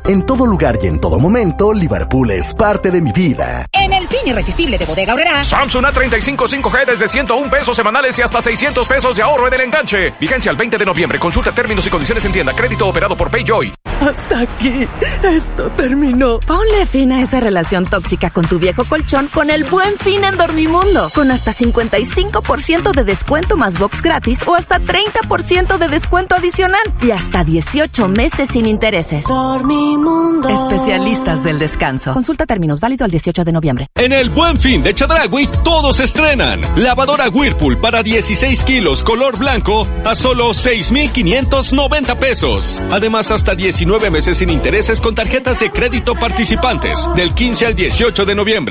En todo lugar y en todo momento, Liverpool es parte de mi vida. En el fin irresistible de Bodega Aurrerá, Samsung A35 5G desde 101 pesos semanales y hasta 600 pesos de ahorro en el enganche. Vigencia el 20 de noviembre. Consulta términos y condiciones en tienda. Crédito operado por PayJoy. Hasta aquí. Esto terminó. Ponle fin a esa relación tóxica con tu viejo colchón con el Buen Fin en Dormimundo. Con hasta 55% de descuento más box gratis o hasta 30% de descuento adicional. Y hasta 18 meses sin intereses. Dormimundo. Especialistas del descanso. Consulta términos, válido al 18 de noviembre. En el Buen Fin de Chedraui, todos estrenan. Lavadora Whirlpool para 16 kilos color blanco a solo 6,590 pesos. Además, hasta 19 meses sin intereses con tarjetas de crédito participantes. Del 15 al 18 de noviembre.